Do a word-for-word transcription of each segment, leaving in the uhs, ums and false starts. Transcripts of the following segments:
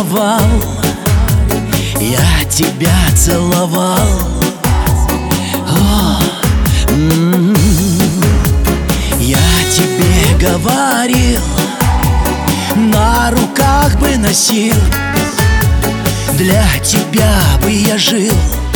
миновал, я тебя целовал. О, м-м-м. Я тебе говорил, на руках бы носил, для тебя бы я жил.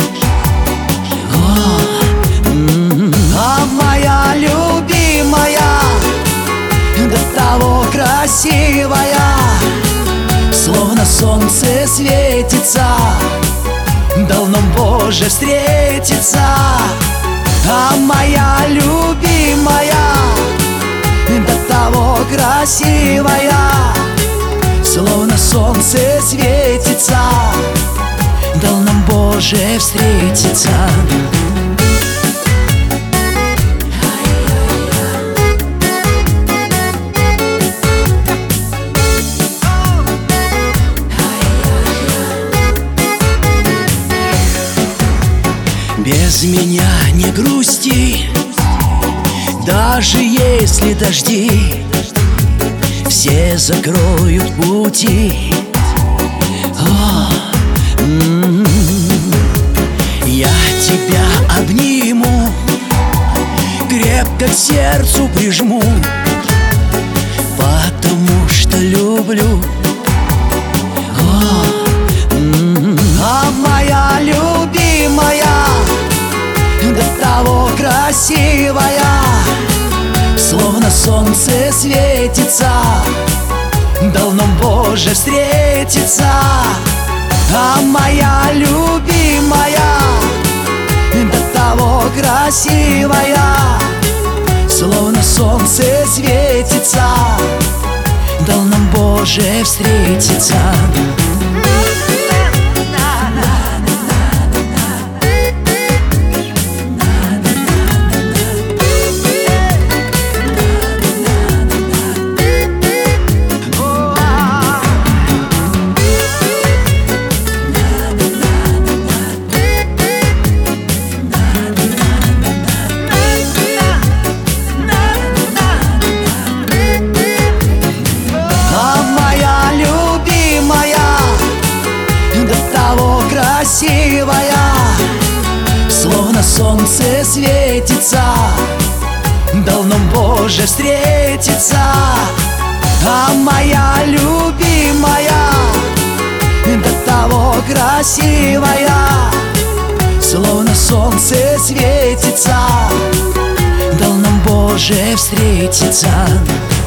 О, м-м-м. А моя любимая, до того красивая, словно солнце светится, дал нам Боже встретиться. А моя любимая, до того красивая, словно солнце светится, дал нам Боже встретиться. Без меня не грусти, даже если дожди все закроют пути. О, м-м-м. Я тебя обниму, крепко к сердцу прижму, потому что люблю. О, м-м-м. А моя любимая, до того красивая, словно солнце светится, дал нам Боже встретиться. А моя любимая, до того красивая, словно солнце светится, дал нам Боже встретиться. Красивая, словно солнце светится, дал нам Боже встретиться. А моя любимая, до того красивая, словно солнце светится, дал нам Боже встретиться.